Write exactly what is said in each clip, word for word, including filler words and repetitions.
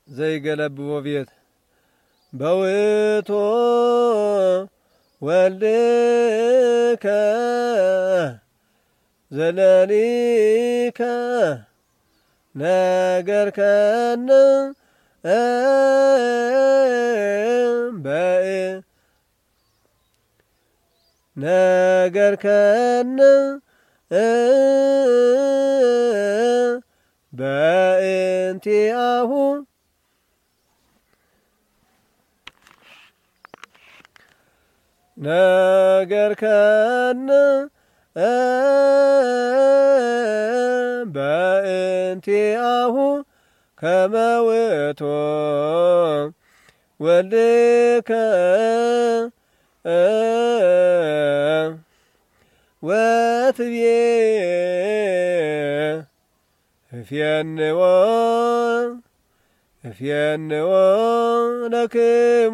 ዘይገለብቦ ቤት በውእቱ ወልድከ ዘለሊከ ነገርከነ በእ ነገርከነ በእንቲአሁ ነገርከነ በእንቲአሁ ከመ ውእቱ ወልድከ ወትቤ እፌንዎ እፌንዎ ለክሙ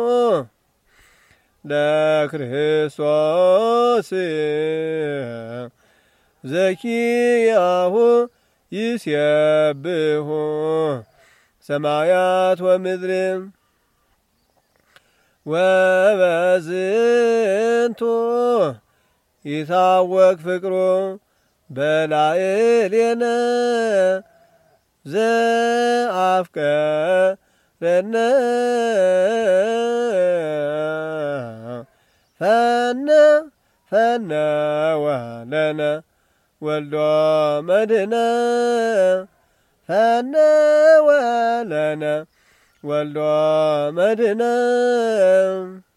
ለክርስቶስ ዘኪያሁ ይሴብሑ ሰማያት ወምድር ወበዝንቱ ይታወቅ ፍቅሩ በላዕሌነ ዘአፍቀረነ ፈነ ፈነወ ለነ ወልዶ መድኅነ ፈነወ ለነ ወልዶ መድኅነ